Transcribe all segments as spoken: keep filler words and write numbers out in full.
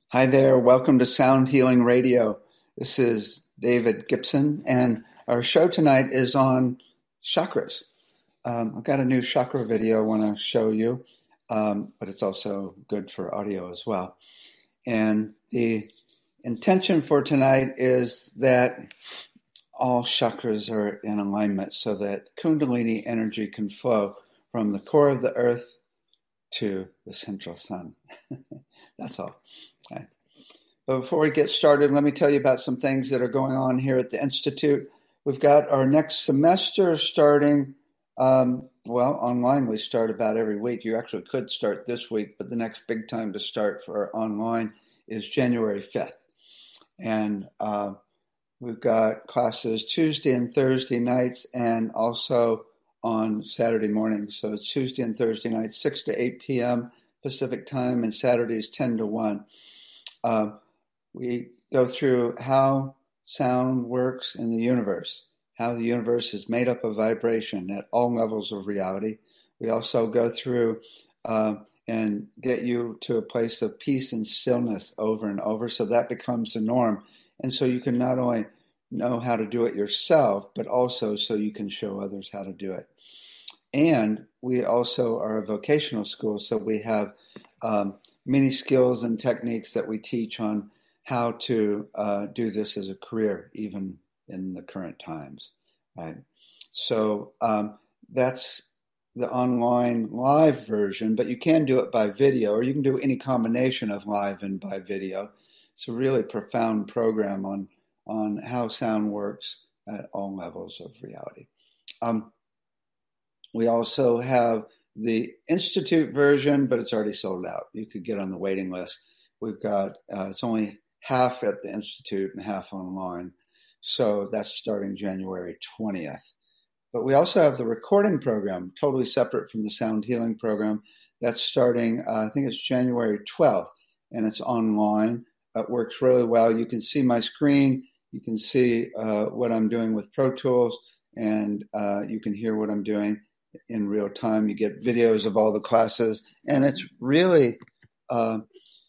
Hi there, welcome to Sound Healing Radio. This is David Gibson, and our show tonight is on chakras. Um, I've got a new chakra video I want to show you, um, but it's also good for audio as well. And the intention for tonight is that all chakras are in alignment so that Kundalini energy can flow from the core of the earth to the central sun. That's all. Okay. But before we get started, let me tell you about some things that are going on here at the Institute. We've got our next semester starting, um, well, online we start about every week. You actually could start this week, but the next big time to start for online is January fifth. And uh, we've got classes Tuesday and Thursday nights and also on Saturday mornings. So it's Tuesday and Thursday nights, six to eight p.m. Pacific time, and Saturdays ten to one. Uh, we go through how sound works in the universe, how the universe is made up of vibration at all levels of reality. We also go through uh, and get you to a place of peace and stillness over and over, so that becomes the norm. And so you can not only know how to do it yourself, but also so you can show others how to do it. And we also are a vocational school, so we have um, many skills and techniques that we teach on how to uh, do this as a career, even in the current times. Right? So um, that's the online live version, but you can do it by video, or you can do any combination of live and by video. It's a really profound program on on how sound works at all levels of reality. Um, we also have the Institute version, but it's already sold out. You could get on the waiting list. We've got, uh, it's only half at the Institute and half online. So that's starting January twentieth. But we also have the recording program, totally separate from the sound healing program. That's starting, uh, I think it's January twelfth, and it's online. It works really well. You can see my screen. You can see uh, what I'm doing with Pro Tools, and uh, you can hear what I'm doing in real time. You get videos of all the classes, and it's really uh,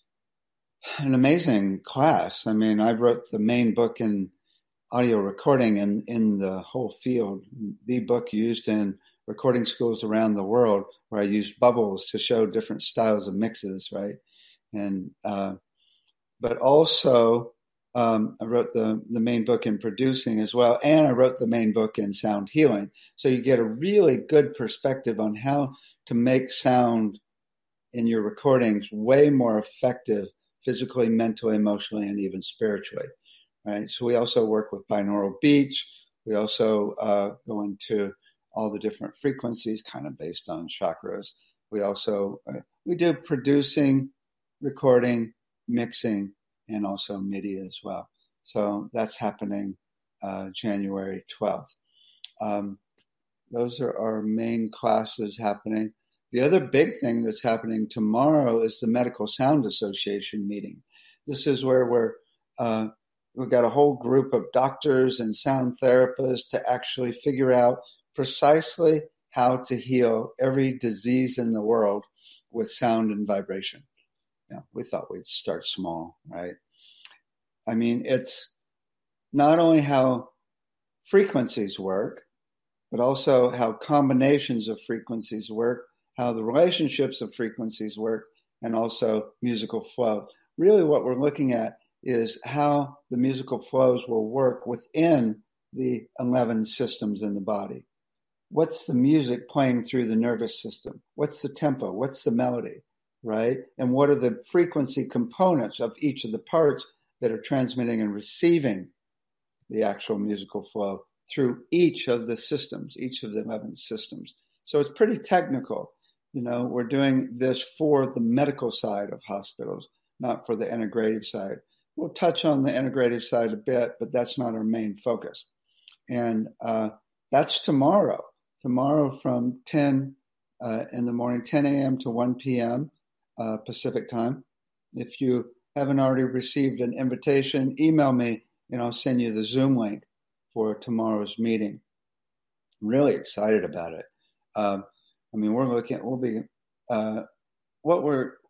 an amazing class. I mean, I wrote the main book in audio recording in, in the whole field, the book used in recording schools around the world, where I used bubbles to show different styles of mixes, right? And uh, but also um, I wrote the, the main book in producing as well, and I wrote the main book in sound healing. So you get a really good perspective on how to make sound in your recordings way more effective physically, mentally, emotionally, and even spiritually. Right? So we also work with binaural beats. We also uh, go into all the different frequencies, kind of based on chakras. We also uh, we do producing, recording, mixing, and also MIDI as well. So that's happening uh, January twelfth. Um, those are our main classes happening. The other big thing that's happening tomorrow is the Medical Sound Association meeting. This is where we're uh, we've got a whole group of doctors and sound therapists to actually figure out precisely how to heal every disease in the world with sound and vibration. Yeah, we thought we'd start small, right? I mean, it's not only how frequencies work, but also how combinations of frequencies work, how the relationships of frequencies work, and also musical flow. Really what we're looking at is how the musical flows will work within the eleven systems in the body. What's the music playing through the nervous system? What's the tempo? What's the melody, right? And what are the frequency components of each of the parts that are transmitting and receiving the actual musical flow through each of the systems, each of the eleven systems. So it's pretty technical. You know, we're doing this for the medical side of hospitals, not for the integrative side. We'll touch on the integrative side a bit, but that's not our main focus. And uh, that's tomorrow. Tomorrow from ten uh, in the morning, ten a.m. to one p.m. Uh, Pacific time. If you haven't already received an invitation, email me and I'll send you the Zoom link for tomorrow's meeting. I'm really excited about it. Um, I mean, we're looking, we'll be, uh, what we're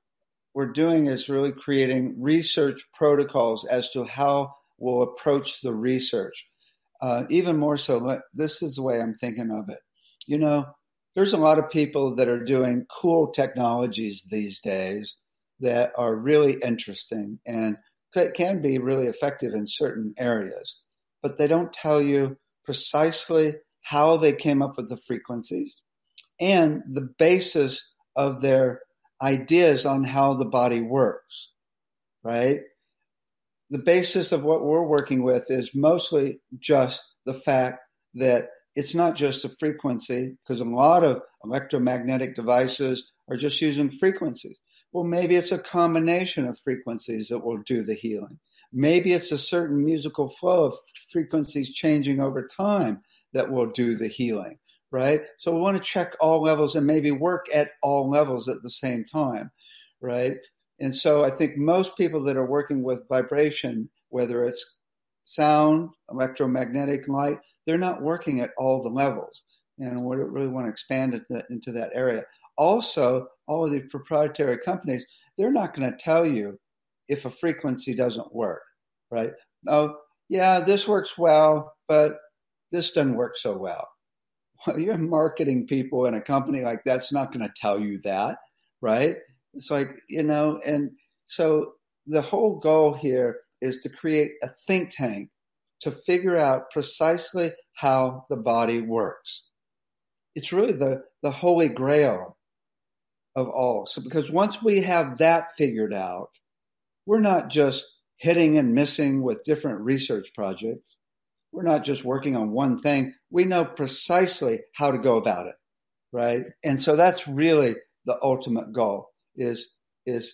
we're doing is really creating research protocols as to how we'll approach the research. Uh, even more so, this is the way I'm thinking of it. You know, there's a lot of people that are doing cool technologies these days that are really interesting and can be really effective in certain areas, but they don't tell you precisely how they came up with the frequencies and the basis of their ideas on how the body works, right? The basis of what we're working with is mostly just the fact that it's not just a frequency, because a lot of electromagnetic devices are just using frequencies. Well, maybe it's a combination of frequencies that will do the healing. Maybe it's a certain musical flow of frequencies changing over time that will do the healing, right? So we want to check all levels and maybe work at all levels at the same time, right? And so I think most people that are working with vibration, whether it's sound, electromagnetic, light, they're not working at all the levels. And we really want to expand into, into that area. Also, all of these proprietary companies, they're not going to tell you if a frequency doesn't work, right? Oh, yeah, this works well, but this doesn't work so well. Well, you're marketing people in a company like that's not going to tell you that, right? It's like, you know, and so the whole goal here is to create a think tank to figure out precisely how the body works. It's really the, the holy grail of all. So because once we have that figured out, we're not just hitting and missing with different research projects. We're not just working on one thing. We know precisely how to go about it, right? And so that's really the ultimate goal. Is is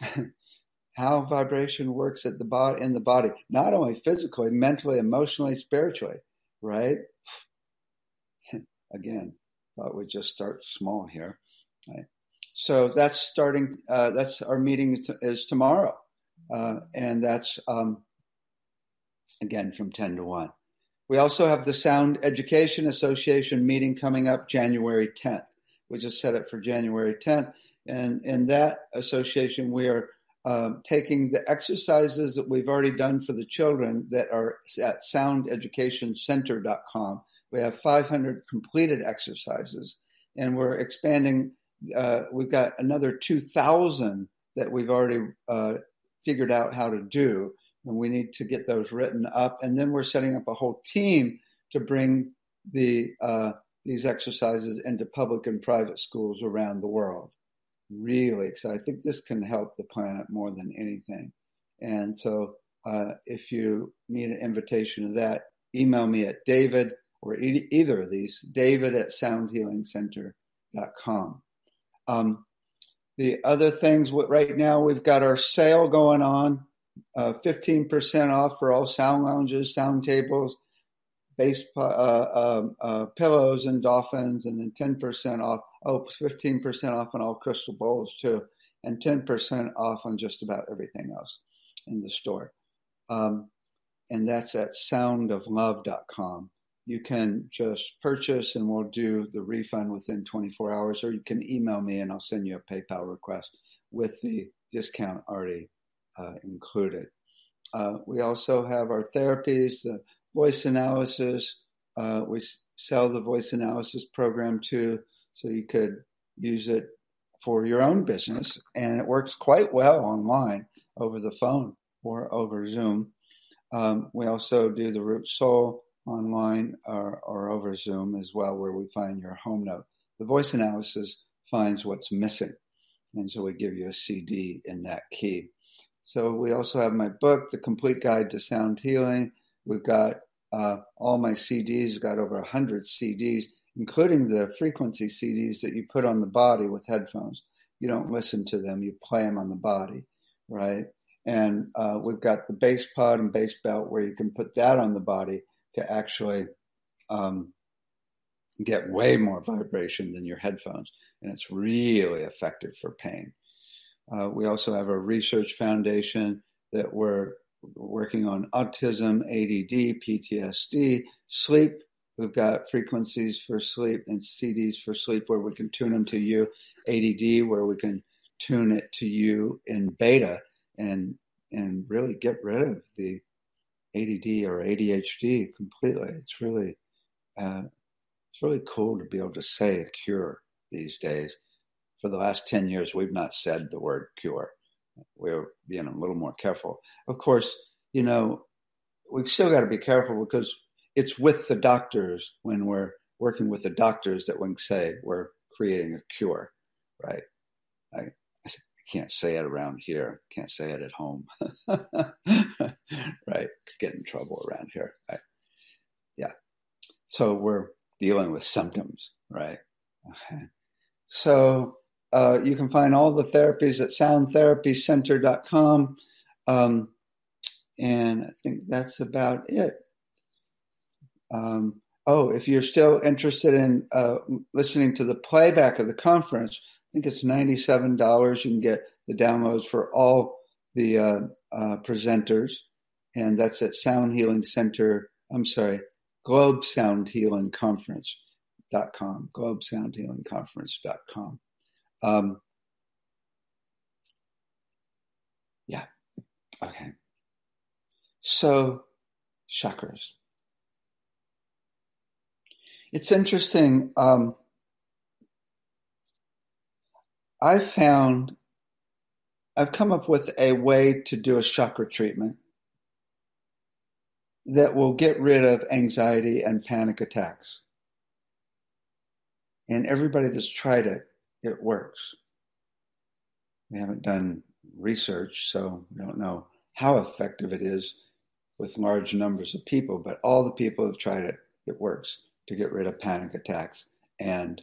how vibration works at the body in the body, not only physically, mentally, emotionally, spiritually, right? Again, thought we'd just start small here. Right? So that's starting. Uh, that's our meeting t- is tomorrow, uh, and that's um, again from ten to one. We also have the Sound Education Association meeting coming up January tenth. We just set it for January tenth. And in that association, we are um, taking the exercises that we've already done for the children that are at sound education center dot com. We have five hundred completed exercises, and we're expanding. Uh, we've got another two thousand that we've already uh, figured out how to do, and we need to get those written up. And then we're setting up a whole team to bring the uh, these exercises into public and private schools around the world. Really excited. I think this can help the planet more than anything. And so uh, if you need an invitation to that, email me at David or e- either of these, David at sound healing center dot com. Um, the other things, right now we've got our sale going on, uh, fifteen percent off for all sound lounges, sound tables, base uh, uh, uh, pillows and dolphins, and then ten percent off. Oh, fifteen percent off on all crystal bowls too, and ten percent off on just about everything else in the store. Um, and that's at sound of love dot com. You can just purchase and we'll do the refund within twenty-four hours, or you can email me and I'll send you a PayPal request with the discount already uh, included. Uh, we also have our therapies, the voice analysis. Uh, we sell the voice analysis program too, so you could use it for your own business. And it works quite well online over the phone or over Zoom. Um, we also do the Root Soul online or, or over Zoom as well, where we find your home note. The voice analysis finds what's missing. And so we give you a C D in that key. So we also have my book, The Complete Guide to Sound Healing. We've got uh, all my C Ds, got over one hundred C Ds, including the frequency C Ds that you put on the body with headphones. You don't listen to them, you play them on the body, right? And uh, we've got the bass pod and bass belt where you can put that on the body to actually um, get way more vibration than your headphones. And it's really effective for pain. Uh, we also have a research foundation that we're working on autism, A D D, P T S D, sleep. We've got frequencies for sleep and C Ds for sleep where we can tune them to you. A D D where we can tune it to you in beta and and really get rid of the A D D or A D H D completely. It's really uh, it's really cool to be able to say a cure these days. For the last ten years, we've not said the word cure. We're being a little more careful. Of course, you know, we've still got to be careful because it's with the doctors, when we're working with the doctors, that we can say we're creating a cure, right? I, I can't say it around here. Can't say it at home, right? Get in trouble around here, right? Yeah. So we're dealing with symptoms, right? Okay. So uh, you can find all the therapies at sound therapy center dot com. Um, and I think that's about it. Um, oh, if you're still interested in uh, listening to the playback of the conference, I think it's ninety-seven dollars. You can get the downloads for all the uh, uh, presenters, and that's at Sound Healing Center. I'm sorry, Globe Sound Healing Conference dot com. Globe Sound Healing Conference dot com. Um, yeah. Okay. So, chakras. It's interesting. Um, I've found, I've come up with a way to do a chakra treatment that will get rid of anxiety and panic attacks. And everybody that's tried it, it works. We haven't done research, so we don't know how effective it is with large numbers of people, but all the people who've tried it, it works to get rid of panic attacks and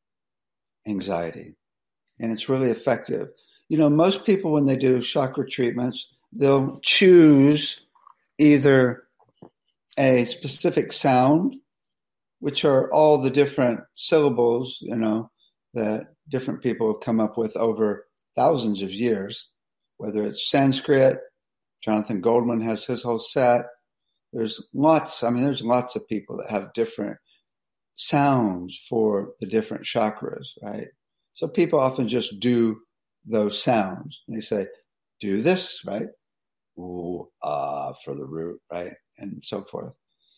anxiety. And it's really effective. You know, most people, when they do chakra treatments, they'll choose either a specific sound, which are all the different syllables, you know, that different people have come up with over thousands of years, whether it's Sanskrit. Jonathan Goldman has his whole set. There's lots, I mean, there's lots of people that have different sounds for the different chakras, right? So people often just do those sounds. They say, do this, right? Ooh, ah, for the root, right? And so forth.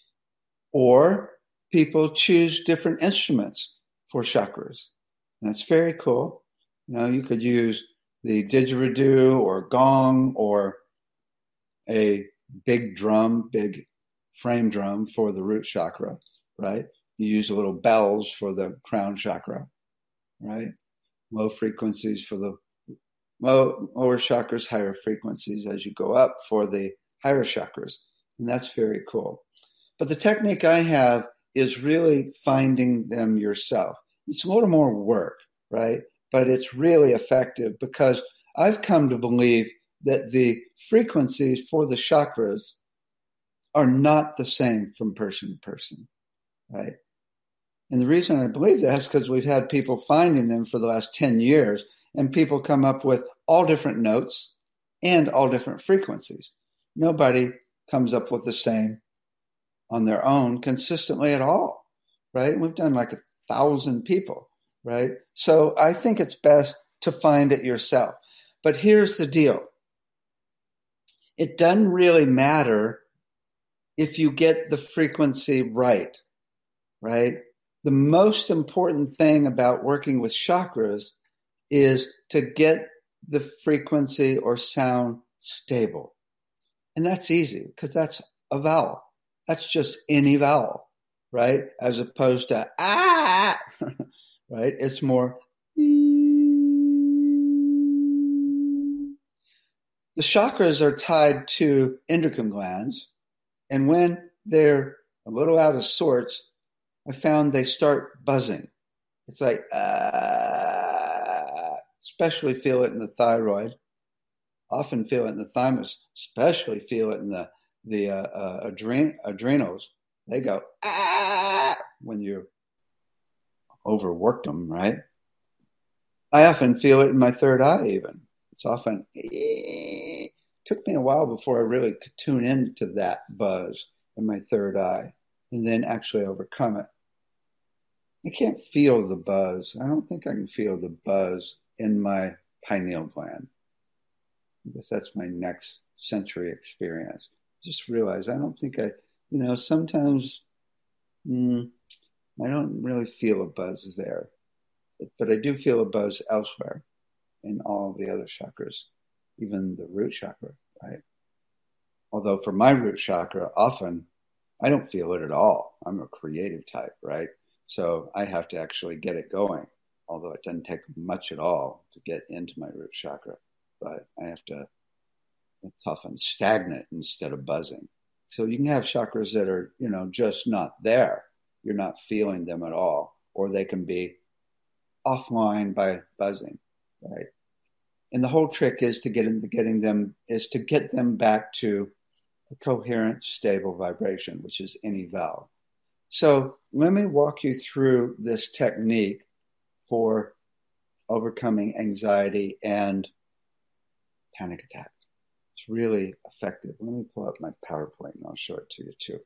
Or people choose different instruments for chakras. And that's very cool. You know, you could use the didgeridoo or gong or a big drum, big frame drum for the root chakra, right? You use little bells for the crown chakra, right? Low frequencies for the low, lower chakras, higher frequencies as you go up for the higher chakras. And that's very cool. But the technique I have is really finding them yourself. It's a little more work, right? But it's really effective because I've come to believe that the frequencies for the chakras are not the same from person to person, right? And the reason I believe that is because we've had people finding them for the last ten years, and people come up with all different notes and all different frequencies. Nobody comes up with the same on their own consistently at all, right? We've done like a thousand people, right? So I think it's best to find it yourself. But here's the deal. It doesn't really matter if you get the frequency right, right? The most important thing about working with chakras is to get the frequency or sound stable. And that's easy because that's a vowel. That's just any vowel, right? As opposed to ah, right? It's more. The chakras are tied to endocrine glands, and when they're a little out of sorts, I found they start buzzing. It's like, ah, especially feel it in the thyroid, often feel it in the thymus, especially feel it in the, the uh, uh, adren- adrenals. They go, ah, when you overworked them, right? I often feel it in my third eye even. It's often, it took me a while before I really could tune into that buzz in my third eye and then actually overcome it. I can't feel the buzz. I don't think I can feel the buzz in my pineal gland. I guess that's my next sensory experience. Just realize I don't think I, you know, sometimes mm, I don't really feel a buzz there, but I do feel a buzz elsewhere in all the other chakras, even the root chakra, right? Although for my root chakra, often I don't feel it at all. I'm a creative type, right? So I have to actually get it going, although it doesn't take much at all to get into my root chakra. But I have to, it's often stagnant instead of buzzing. So you can have chakras that are, you know, just not there. You're not feeling them at all, or they can be offline by buzzing, right? And the whole trick is to get into getting them, is to get them back to a coherent, stable vibration, which is any valve. So let me walk you through this technique for overcoming anxiety and panic attacks. It's really effective. Let me pull up my PowerPoint and I'll show it to you too.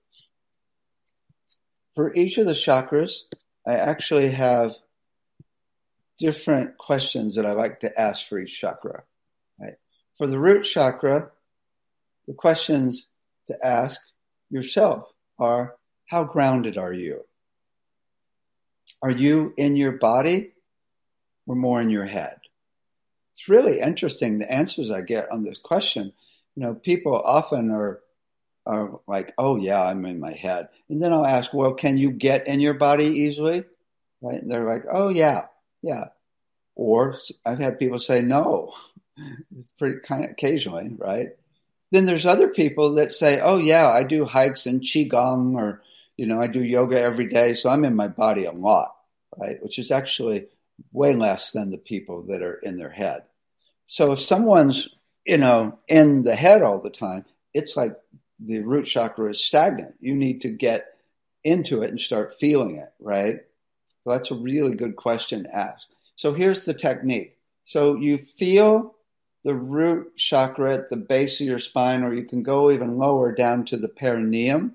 For each of the chakras, I actually have different questions that I like to ask for each chakra. Right? For the root chakra, the questions to ask yourself are, how grounded are you? Are you in your body or more in your head? It's really interesting, the answers I get on this question. You know, people often are, are like, oh yeah, I'm in my head. And then I'll ask, well, can you get in your body easily? Right? And they're like, oh yeah, yeah. Or I've had people say no, it's pretty kind of occasionally, right? Then there's other people that say, oh yeah, I do hikes and qigong, or, you know, I do yoga every day, so I'm in my body a lot, right? Which is actually way less than the people that are in their head. So if someone's, you know, in the head all the time, it's like the root chakra is stagnant. You need to get into it and start feeling it, right? So that's a really good question to ask. So here's the technique. So you feel the root chakra at the base of your spine, or you can go even lower down to the perineum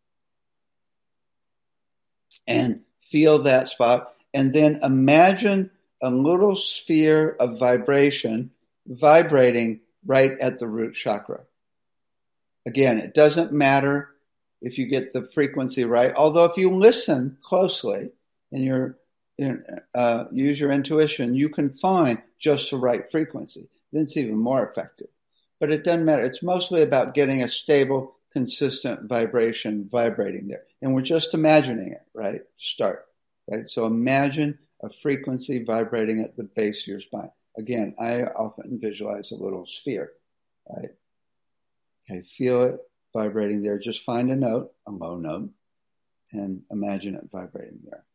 and feel that spot. And then imagine a little sphere of vibration vibrating right at the root chakra. Again, it doesn't matter if you get the frequency right, although if you listen closely and you're, uh, use your intuition, you can find just the right frequency. Then it's even more effective. But it doesn't matter. It's mostly about getting a stable, consistent vibration vibrating there. And we're just imagining it, right? Start, right? So imagine a frequency vibrating at the base of your spine. Again, I often visualize a little sphere, right? Okay, feel it vibrating there. Just find a note, a low note, and imagine it vibrating there.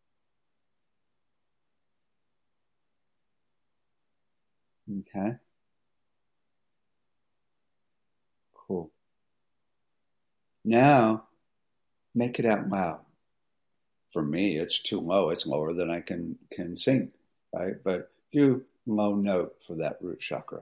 Okay. Cool. Now, make it out loud. For me, it's too low. It's lower than I can, can sing, right? But do low note for that root chakra.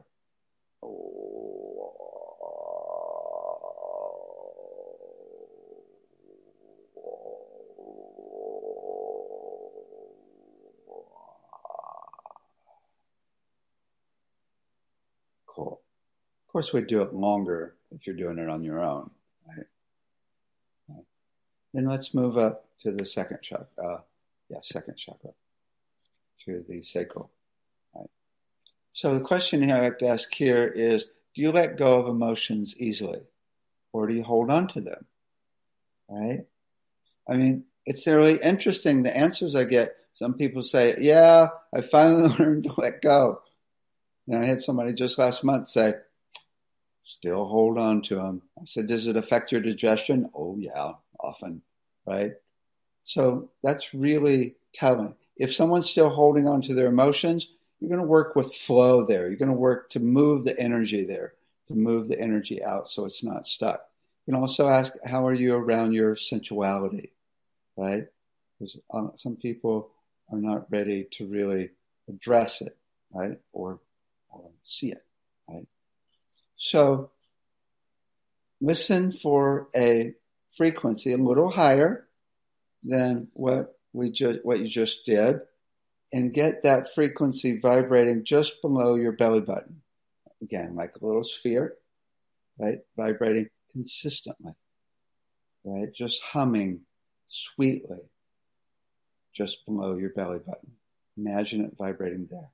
Cool. Of course, we do it longer if you're doing it on your own, right? right. Then let's move up to the second chakra. Uh, yeah, second chakra, to the sacral. Right. So the question I have to ask here is, do you let go of emotions easily, or do you hold on to them? Right? I mean, it's really interesting, the answers I get. Some people say, yeah, I finally learned to let go. And I had somebody just last month say, still hold on to them. I said, does it affect your digestion? Oh, yeah, often, right? So that's really telling. If someone's still holding on to their emotions, you're going to work with flow there. You're going to work to move the energy there, to move the energy out so it's not stuck. You can also ask, how are you around your sensuality, right? Because some people are not ready to really address it, right? Or, or see it, right? So listen for a frequency a little higher than what we just what you just did, and get that frequency vibrating just below your belly button. Again, like a little sphere, right? Vibrating consistently, right? Just humming sweetly just below your belly button. Imagine it vibrating there.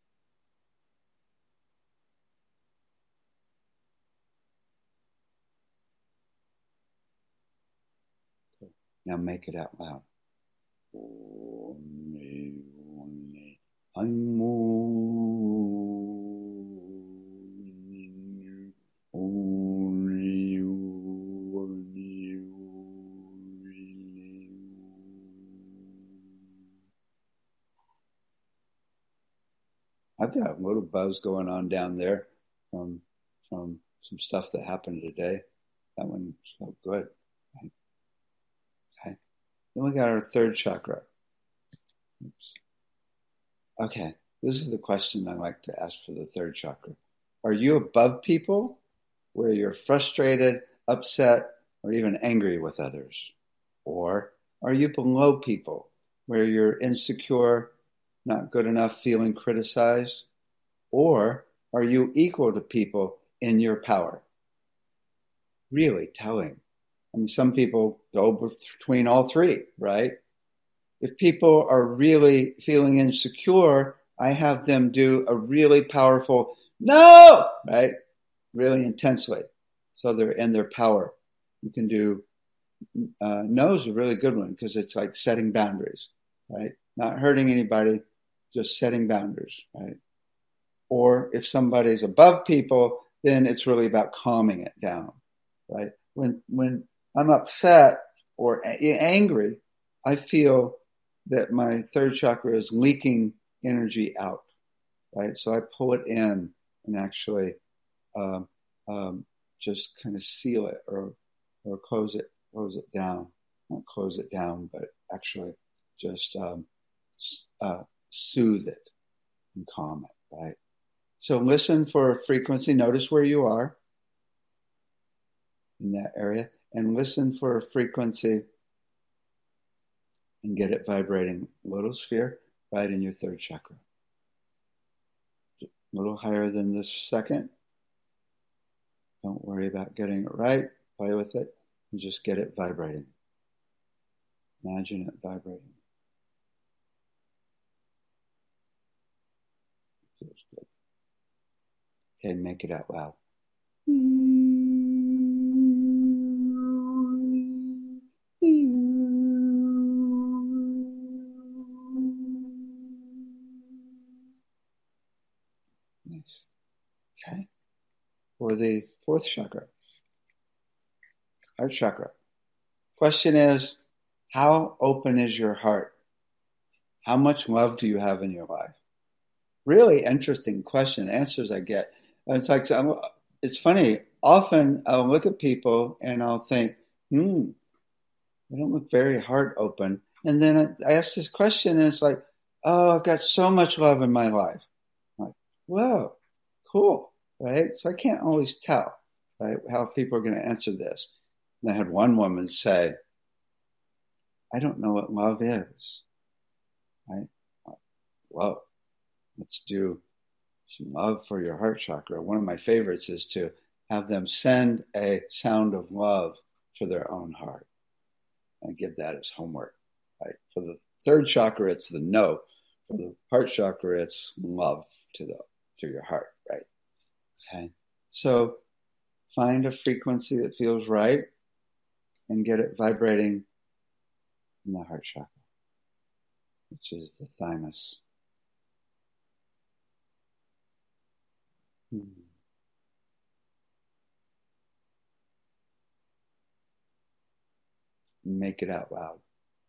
Now make it out loud. I've got a little buzz going on down there from from some stuff that happened today. That one felt good. Right? Okay. Then we got our third chakra. Oops. Okay. This is the question I like to ask for the third chakra. Are you above people where you're frustrated, upset, or even angry with others? Or are you below people where you're insecure, not good enough, feeling criticized? Or are you equal to people in your power? Really telling. I mean, some people go between all three, right? If people are really feeling insecure, I have them do a really powerful no, right? Really intensely. So they're in their power. You can do uh, no is a really good one because it's like setting boundaries, right? Not hurting anybody, just setting boundaries, right? Or if somebody's above people, then it's really about calming it down, right? When when I'm upset or a- angry, I feel that my third chakra is leaking energy out, right? So I pull it in and actually um, um, just kind of seal it or or close it close it down. Not close it down, but actually just um, uh, soothe it and calm it, right? So listen for a frequency. Notice where you are in that area and listen for a frequency and get it vibrating. Little sphere right in your third chakra. A little higher than the second. Don't worry about getting it right. Play with it and just get it vibrating. Imagine it vibrating. Feels good. Okay, make it out loud. Nice. Okay. For the fourth chakra, heart chakra. Question is, how open is your heart? How much love do you have in your life? Really interesting question. The answers I get. It's like, it's funny. Often I'll look at people and I'll think, hmm, they don't look very heart open. And then I ask this question and it's like, oh, I've got so much love in my life. I'm like, whoa, cool, right? So I can't always tell, right, how people are going to answer this. And I had one woman say, I don't know what love is, right? Well, let's do some love for your heart chakra. One of my favorites is to have them send a sound of love to their own heart and give that as homework, right? For the third chakra, it's the no. For the heart chakra, it's love to the to your heart, right? Okay. So find a frequency that feels right and get it vibrating in the heart chakra, which is the thymus. Hmm. Make it out loud.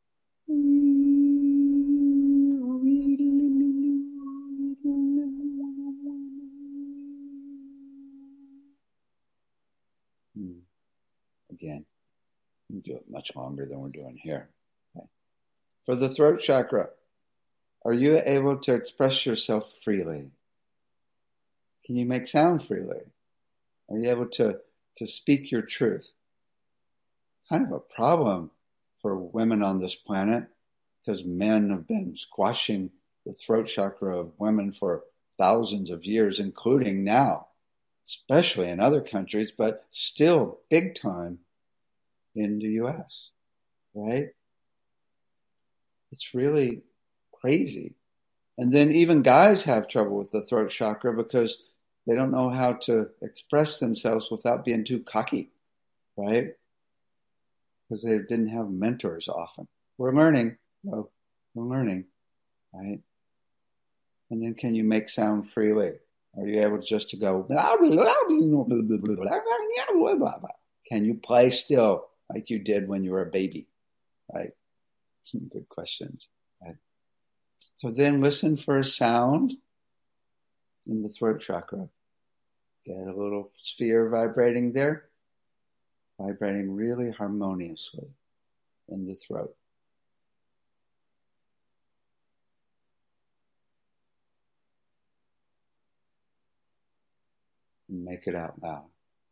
Hmm. Again, we do it much longer than we're doing here. Okay. For the throat chakra, are you able to express yourself freely? Can you make sound freely? Are you able to, to speak your truth? Kind of a problem for women on this planet because men have been squashing the throat chakra of women for thousands of years, including now, especially in other countries, but still big time in the U S, right? It's really crazy. And then even guys have trouble with the throat chakra because they don't know how to express themselves without being too cocky, right? Because they didn't have mentors often. We're learning. Oh, we're learning, right? And then can you make sound freely? Are you able just to go, can you play still like you did when you were a baby, right? Good questions. Right? So then listen for a sound in the throat chakra. Get a little sphere vibrating there, vibrating really harmoniously in the throat. And make it out loud.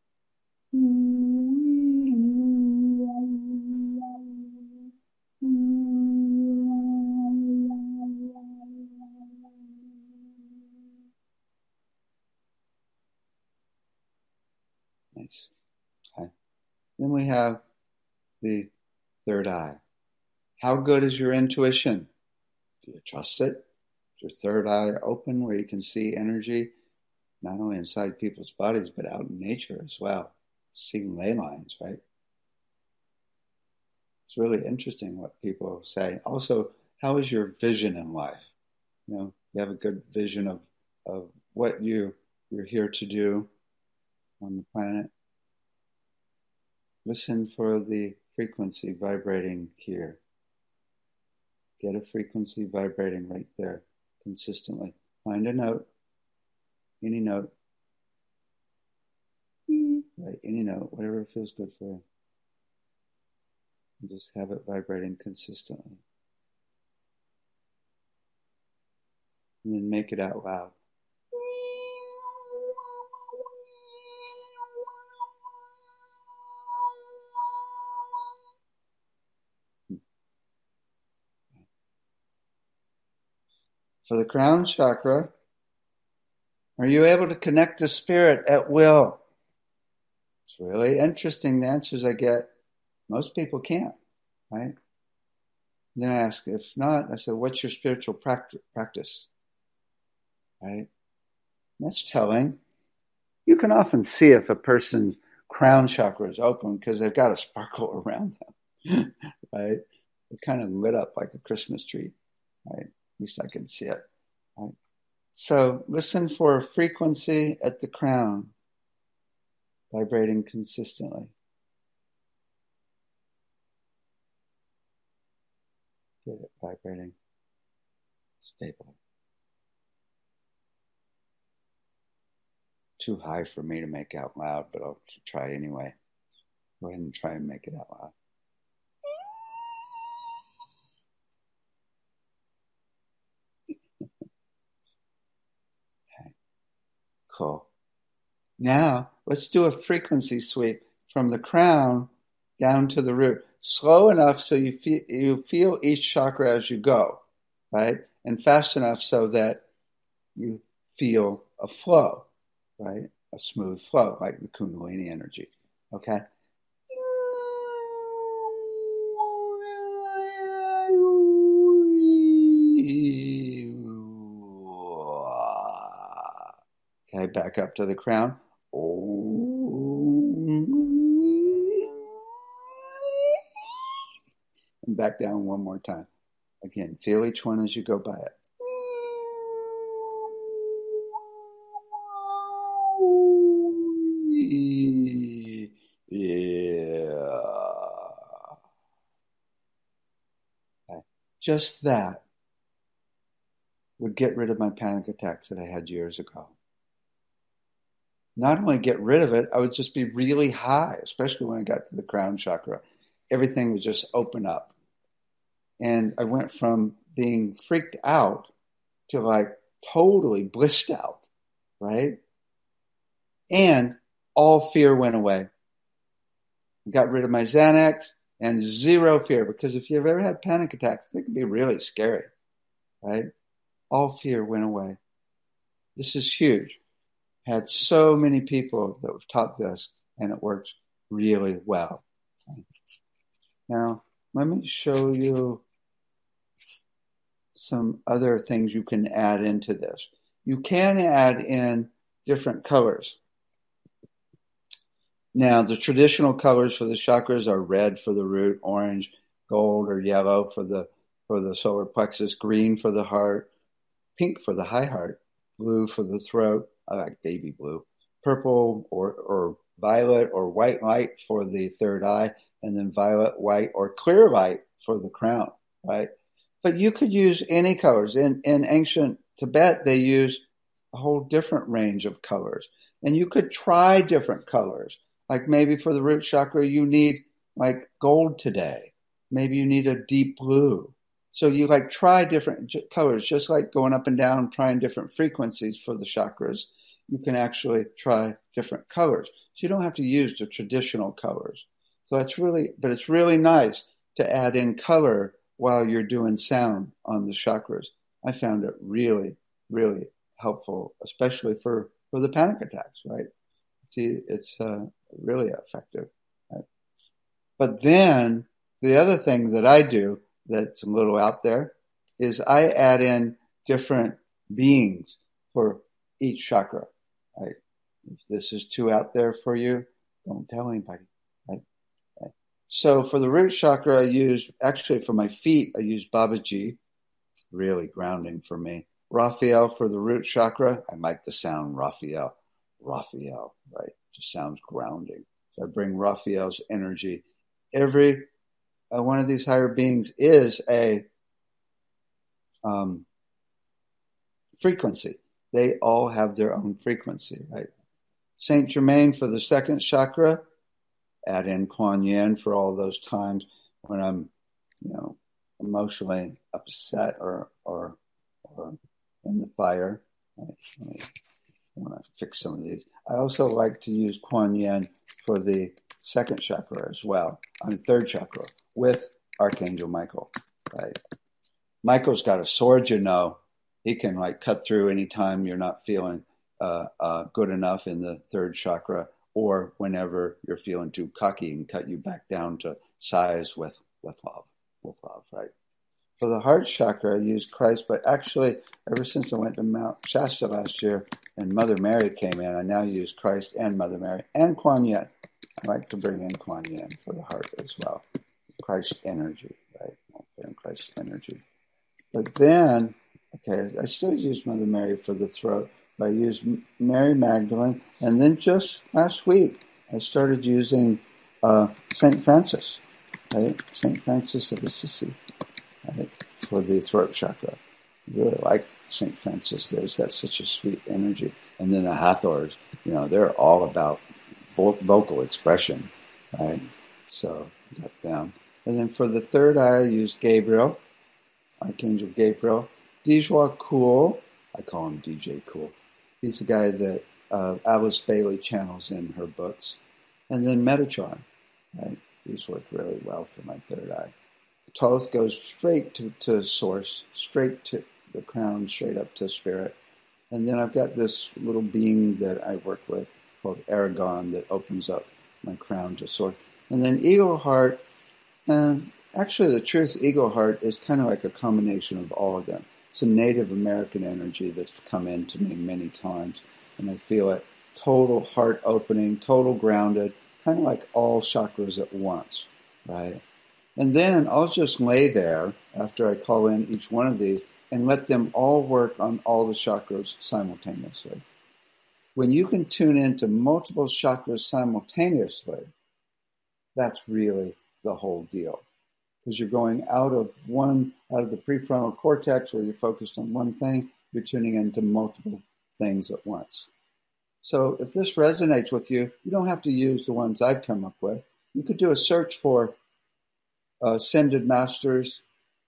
Nice. Okay. Then we have the third eye. How good is your intuition? Do you trust it? Is your third eye open where you can see energy, not only inside people's bodies, but out in nature as well? Seeing ley lines, right? It's really interesting what people say. Also, how is your vision in life? You know, you have a good vision of, of what you, you're here to do on the planet. Listen for the frequency vibrating here. Get a frequency vibrating right there consistently. Find a note, any note, right? Any note, whatever feels good for you. And just have it vibrating consistently. And then make it out loud. For the crown chakra, are you able to connect to spirit at will? It's really interesting, the answers I get. Most people can't, right? Then I ask, if not, I said, what's your spiritual practice? Right? And that's telling. You can often see if a person's crown chakra is open because they've got a sparkle around them, right? They're kind of lit up like a Christmas tree, right? At least I can see it, right? So listen for a frequency at the crown, vibrating consistently. Get it vibrating stable. Too high for me to make out loud, but I'll try anyway. Go ahead and try and make it out loud. Okay. Cool. Now, let's do a frequency sweep from the crown down to the root. Slow enough so you feel, you feel each chakra as you go, right? And fast enough so that you feel a flow, right? A smooth flow, like the Kundalini energy, okay? Okay, back up to the crown. And back down one more time. Again, feel each one as you go by it. Yeah. Okay. Just that would get rid of my panic attacks that I had years ago. Not only get rid of it, I would just be really high, especially when I got to the crown chakra. Everything would just open up. And I went from being freaked out to like totally blissed out, right? And all fear went away. I got rid of my Xanax and zero fear, because if you've ever had panic attacks, they can be really scary, right? all fear went away. This is huge. Had so many people that have taught this, and it works really well. Now, let me show you some other things you can add into this. You can add in different colors. Now, the traditional colors for the chakras are red for the root, orange, gold, or yellow for the for the solar plexus, green for the heart, pink for the high heart, blue for the throat. I like baby blue. Purple or, or violet or white light for the third eye, and then violet, white, or clear light for the crown, right? But you could use any colors. In, in ancient Tibet, they use a whole different range of colors. And you could try different colors. Like maybe for the root chakra, you need like gold today. Maybe you need a deep blue. So you like try different colors, just like going up and down and trying different frequencies for the chakras. You can actually try different colors. So you don't have to use the traditional colors. So that's really, but it's really nice to add in color while you're doing sound on the chakras. I found it really, really helpful, especially for, for the panic attacks, right? See, it's uh, really effective. Right? But then the other thing that I do that's a little out there is I add in different beings for each chakra. Right? If this is too out there for you, don't tell anybody. Right? Right. So for the root chakra, I use, actually for my feet, I use Babaji, really grounding for me. Raphael for the root chakra, I like the sound Raphael. Raphael, right? Just sounds grounding. So I bring Raphael's energy. Every uh, one of these higher beings is a um, frequency. They all have their own frequency, right? Saint Germain for the second chakra, add in Kuan Yin for all those times when I'm, you know, emotionally upset or or, or in the fire. Right? Let me, I want to fix some of these. I also like to use Kuan Yin for the second chakra as well, on the third chakra, with Archangel Michael. Right? Michael's got a sword, you know. He can like cut through anytime you're not feeling uh, uh, good enough in the third chakra, or whenever you're feeling too cocky and cut you back down to size with, with love, with love, right? For the heart chakra, I use Christ, but actually, ever since I went to Mount Shasta last year and Mother Mary came in, I now use Christ and Mother Mary and Kuan Yin. I like to bring in Kuan Yin for the heart as well. Christ energy, right? And Christ energy. But then, okay, I still use Mother Mary for the throat, but I use Mary Magdalene. And then just last week, I started using uh, Saint Francis, right? Saint Francis of Assisi. Right, for the throat chakra. I really like Saint Francis there. He's got such a sweet energy. And then the Hathors, you know, they're all about vo- vocal expression, right? So, got them. And then for the third eye, I use Gabriel, Archangel Gabriel. Dijwa Cool, I call him D J Cool. He's the guy that uh, Alice Bailey channels in her books. And then Metatron, right? These work really well for my third eye. Thoth goes straight to, to source, straight to the crown, straight up to spirit. And then I've got this little being that I work with called Aragon that opens up my crown to source. And then Eagle Heart, uh, actually the truth, Eagle Heart is kind of like a combination of all of them. It's a Native American energy that's come into me many times. And I feel it total heart opening, total grounded, kind of like all chakras at once, right? And then I'll just lay there after I call in each one of these and let them all work on all the chakras simultaneously. When you can tune into multiple chakras simultaneously, that's really the whole deal. Because you're going out of one, out of the prefrontal cortex where you're focused on one thing, you're tuning into multiple things at once. So if this resonates with you, you don't have to use the ones I've come up with. You could do a search for Uh, Ascended Masters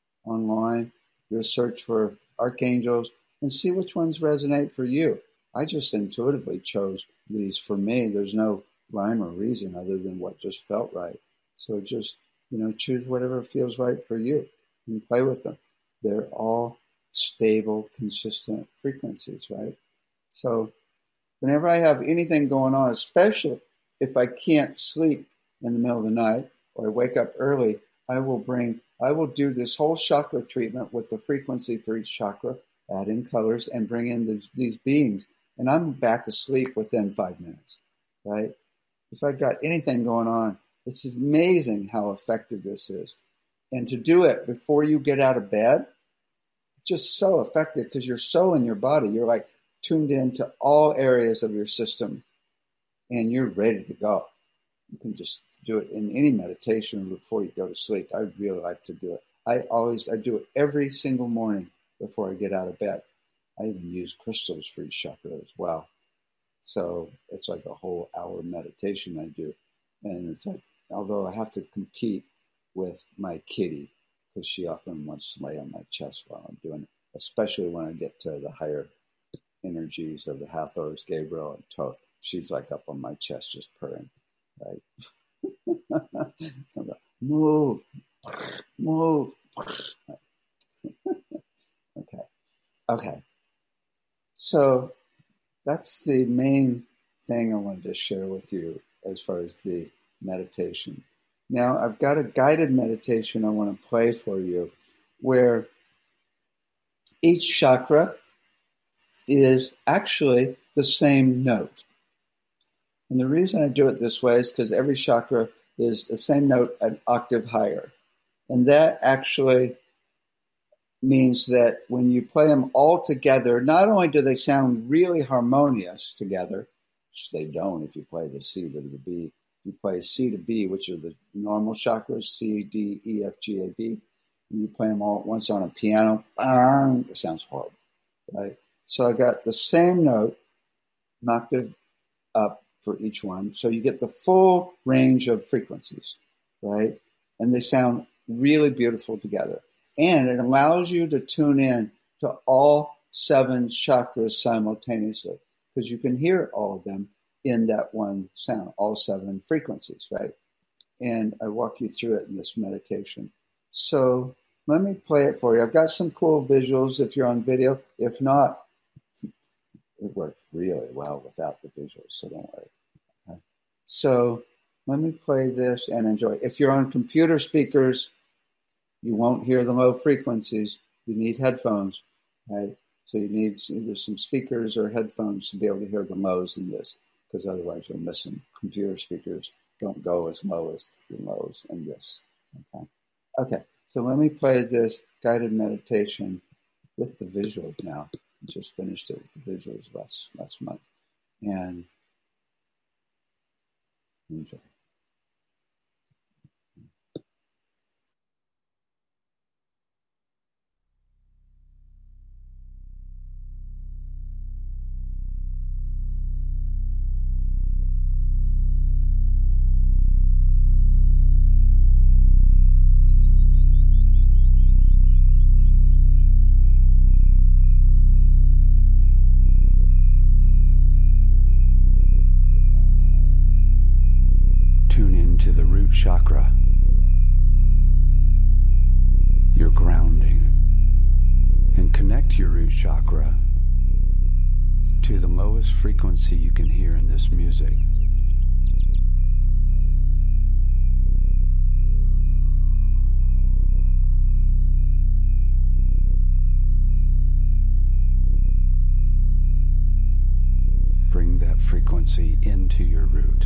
online, do a search for archangels, and see which ones resonate for you. I just intuitively chose these for me. There's no rhyme or reason other than what just felt right. So just, you know, choose whatever feels right for you and play with them. They're all stable, consistent frequencies, right? So whenever I have anything going on, especially if I can't sleep in the middle of the night or I wake up early, I will bring, I will do this whole chakra treatment with the frequency for each chakra, add in colors, and bring in the, these beings. And I'm back asleep within five minutes, right? If I've got anything going on, it's amazing how effective this is. And to do it before you get out of bed, it's just so effective because you're so in your body. You're like tuned into all areas of your system and you're ready to go. You can just do it in any meditation before you go to sleep. I really like to do it. I always, I do it every single morning before I get out of bed. I even use crystals for each chakra as well. So it's like a whole hour meditation I do. And it's like, although I have to compete with my kitty because she often wants to lay on my chest while I'm doing it, especially when I get to the higher energies of the Hathors, Gabriel, and Thoth. She's like up on my chest just purring, right? So like, move, move. Okay, okay. So that's the main thing I wanted to share with you as far as the meditation. Now, I've got a guided meditation I want to play for you where each chakra is actually the same note. And the reason I do it this way is because every chakra is the same note an octave higher. And that actually means that when you play them all together, not only do they sound really harmonious together, which they don't if you play the C to the B. You play C to B, which are the normal chakras, C, D, E, F, G, A, B. And you play them all at once on a piano. Bang, it sounds horrible, right? So I got the same note, an octave up for each one. So you get the full range of frequencies, right? And they sound really beautiful together. And it allows you to tune in to all seven chakras simultaneously because you can hear all of them in that one sound, all seven frequencies, right? And I walk you through it in this meditation. So let me play it for you. I've got some cool visuals if you're on video. If not, it works really well without the visuals, so don't worry. Okay. So let me play this and enjoy. If you're on computer speakers, you won't hear the low frequencies. You need headphones, right? So you need either some speakers or headphones to be able to hear the lows in this, because otherwise you'll miss them. Computer speakers don't go as low as the lows in this. Okay. Okay. So let me play this guided meditation with the visuals now. I just finished it with the visuals last last month, and enjoy. To the root chakra, your grounding, and connect your root chakra to the lowest frequency you can hear in this music. Bring that frequency into your root.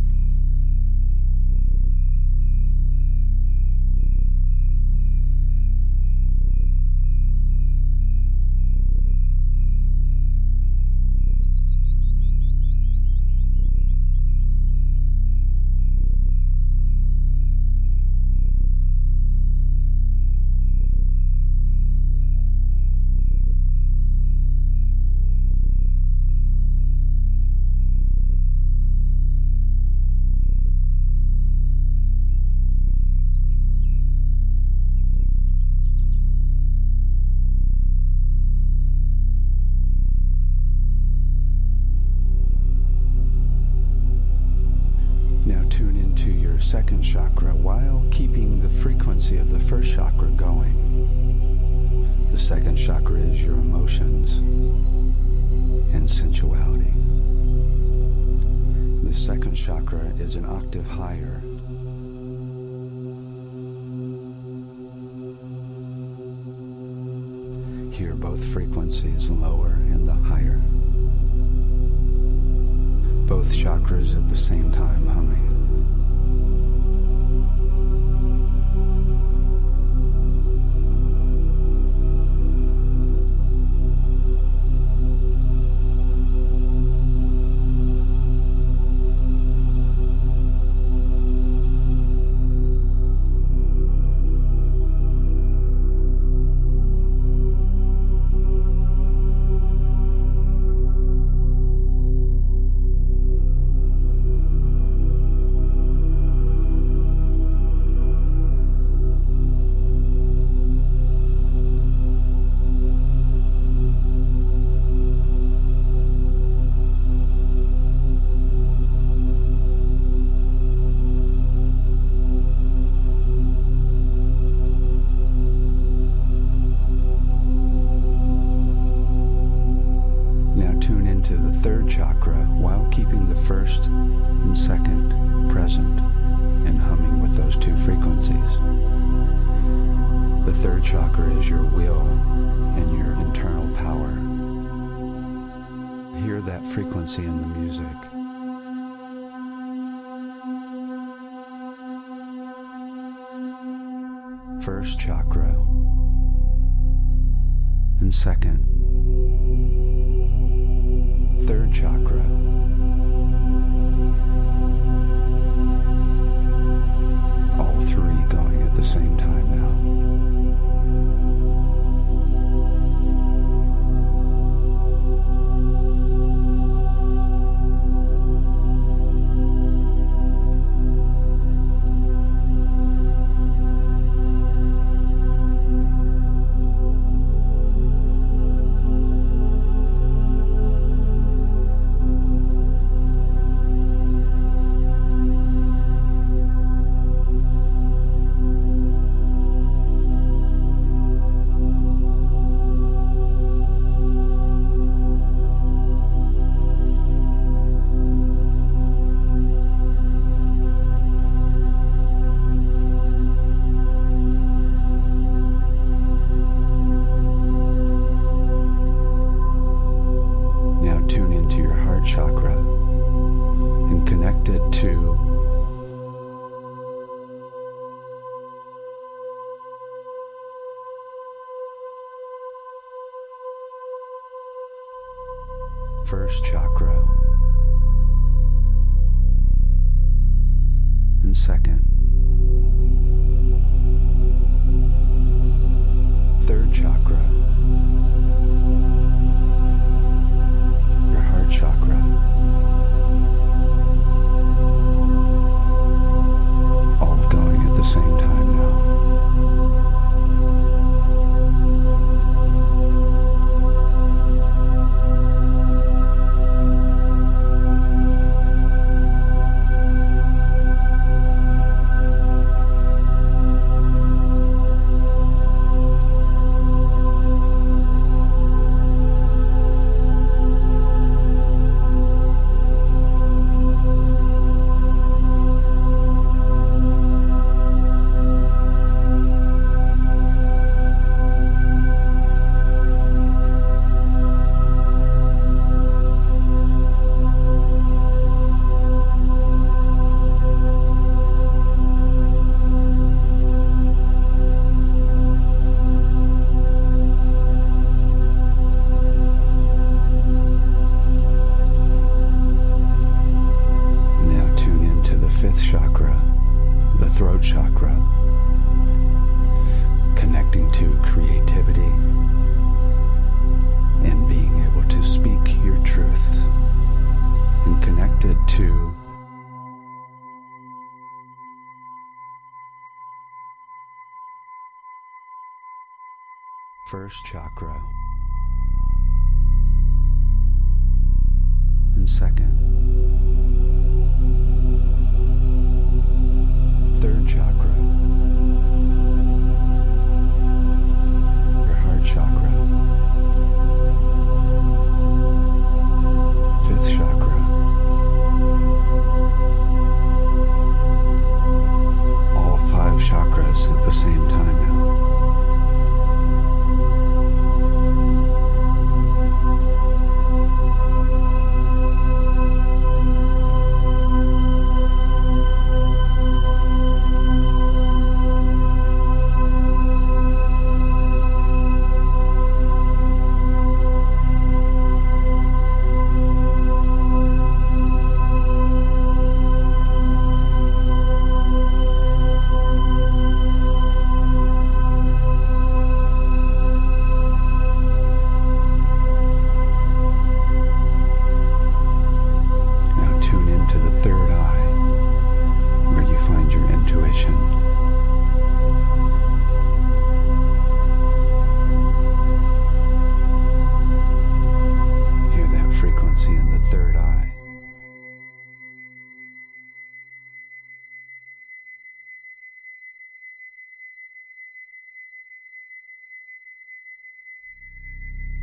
Tune into your second chakra while keeping the frequency of the first chakra going. The second chakra is your emotions and sensuality. The second chakra is an octave higher. Here both frequencies, lower and the higher. Both chakras at the same time humming. Third chakra while keeping the first and second present and humming with those two frequencies. The third chakra is your will and your internal power. Hear that frequency in the music. First chakra and second. Third chakra. All three going at the same time now. Chakra and connect it to first chakra and second, third chakra, chakra. All going at the same time now. Throat chakra, connecting to creativity and being able to speak your truth, and connected to first chakra and second, third chakra, your heart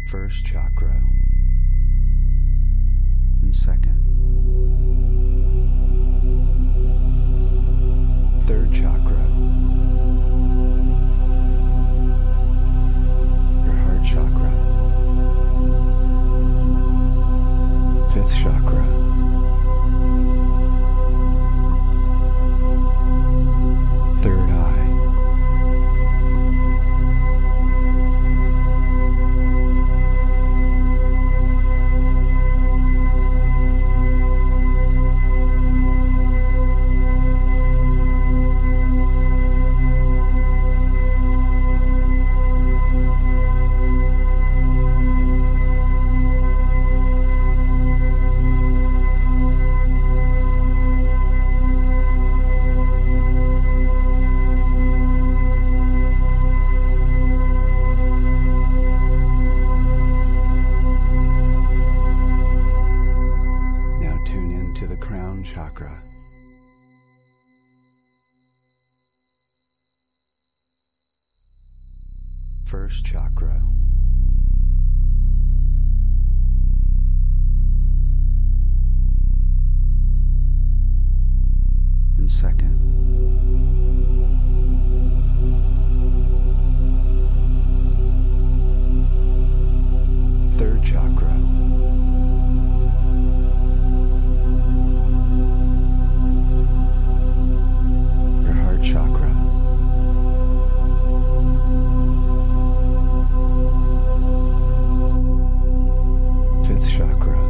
first chakra and second, third chakra, your heart chakra, fifth chakra, third eye, chakra. First chakra. And second. Third chakra. Chakra. Fifth chakra.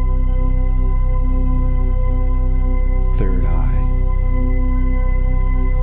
Third eye.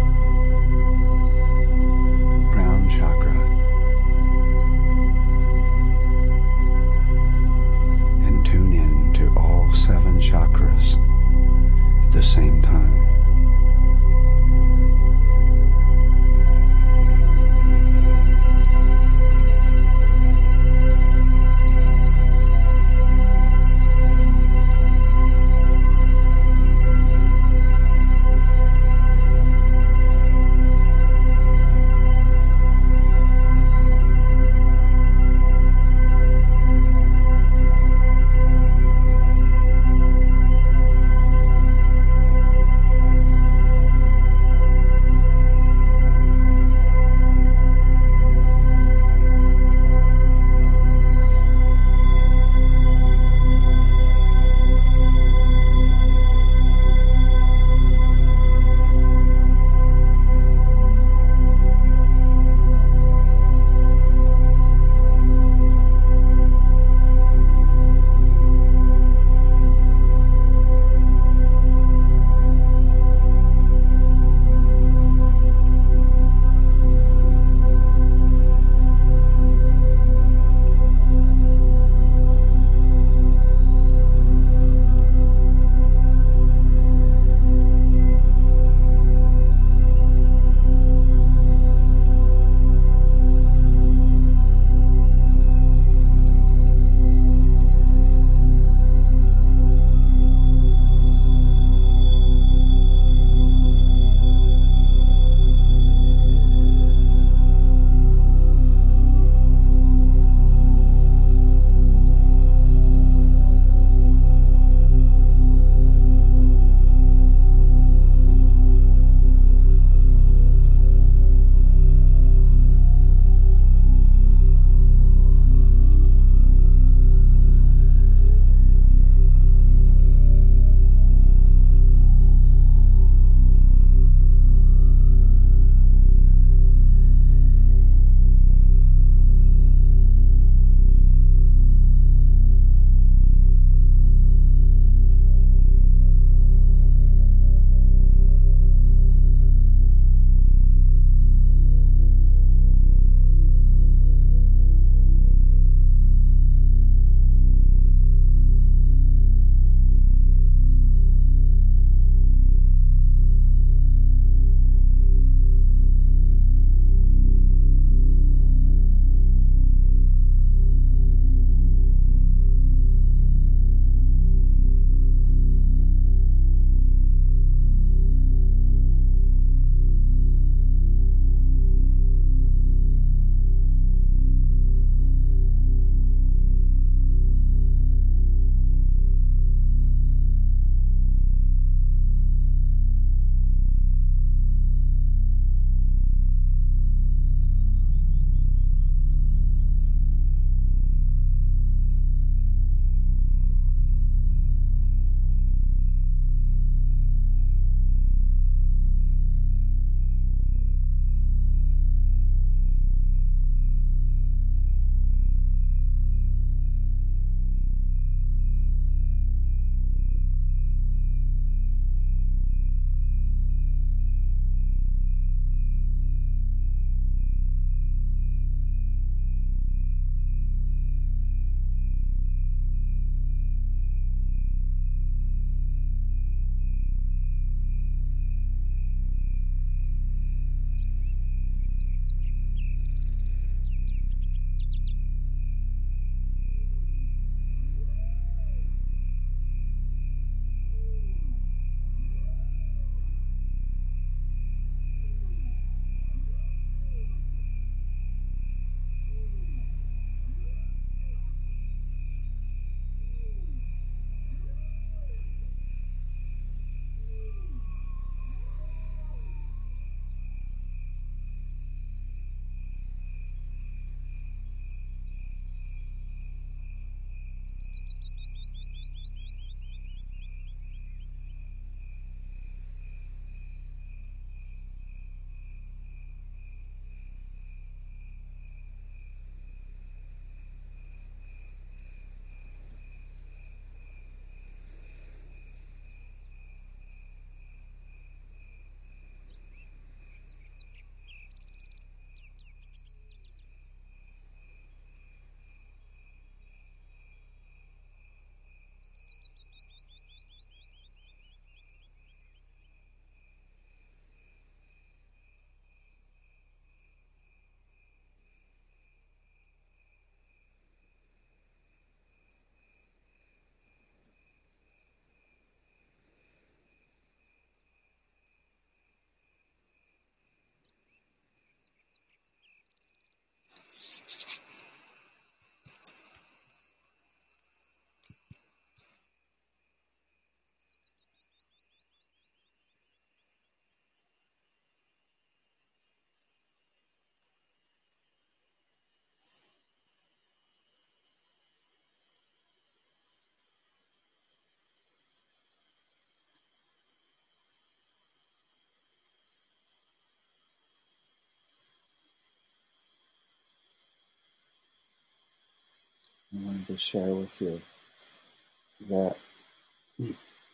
I wanted to share with you that a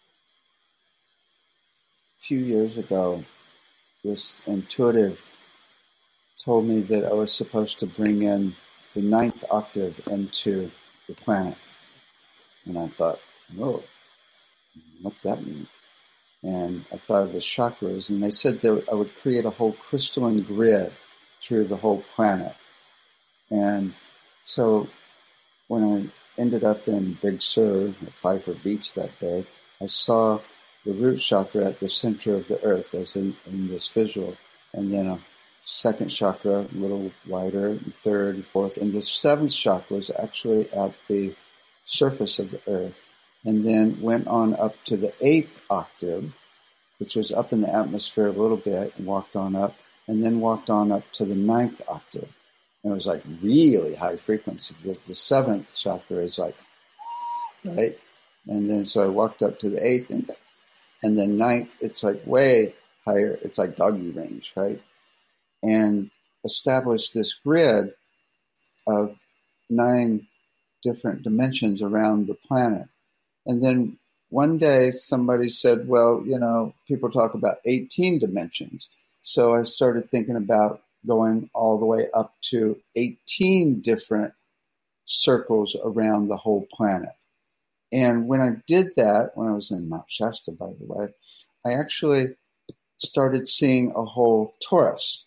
few years ago, this intuitive told me that I was supposed to bring in the ninth octave into the planet. And I thought, whoa, what's that mean? And I thought of the chakras, and they said that I would create a whole crystalline grid through the whole planet. And so when I ended up in Big Sur, at Pfeiffer Beach that day, I saw the root chakra at the center of the earth, as in, in this visual, and then a second chakra, a little wider, and third and fourth, and the seventh chakra was actually at the surface of the earth, and then went on up to the eighth octave, which was up in the atmosphere a little bit, and walked on up, and then walked on up to the ninth octave. And it was like really high frequency, because the seventh chakra is like, right? And then so I walked up to the eighth, and, and then ninth, it's like way higher. It's like doggy range, right? And established this grid of nine different dimensions around the planet. And then one day somebody said, well, you know, people talk about eighteen dimensions. So I started thinking about going all the way up to eighteen different circles around the whole planet. And when I did that, when I was in Mount Shasta, by the way, I actually started seeing a whole torus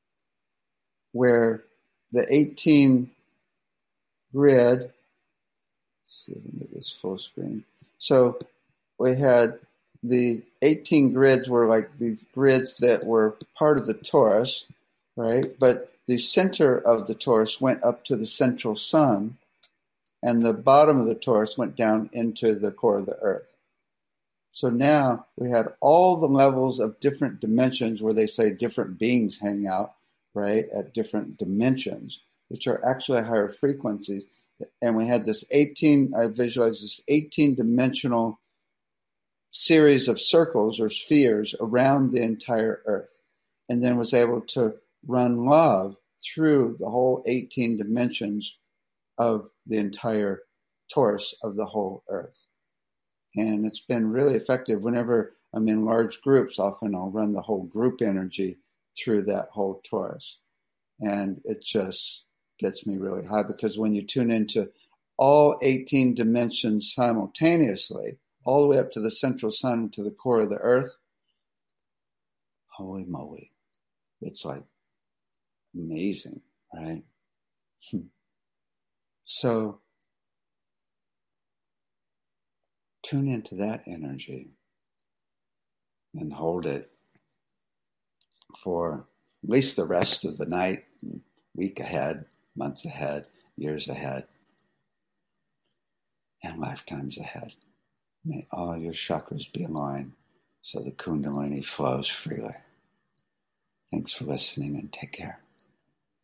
where the eighteen grid, let's see if I can get this full screen. So we had the eighteen grids were like these grids that were part of the torus, right? But the center of the torus went up to the central sun, and the bottom of the torus went down into the core of the earth. So now we had all the levels of different dimensions where they say different beings hang out, right, at different dimensions, which are actually higher frequencies. And we had this eighteen, I visualized this eighteen dimensional series of circles or spheres around the entire earth, and then was able to run love through the whole eighteen dimensions of the entire torus of the whole earth. And it's been really effective. Whenever I'm in large groups, often I'll run the whole group energy through that whole torus. And it just gets me really high, because when you tune into all eighteen dimensions simultaneously, all the way up to the central sun, to the core of the earth, holy moly, it's like amazing, right? So tune into that energy and hold it for at least the rest of the night, week ahead, months ahead, years ahead, and lifetimes ahead. May all your chakras be aligned so the Kundalini flows freely. Thanks for listening, and take care.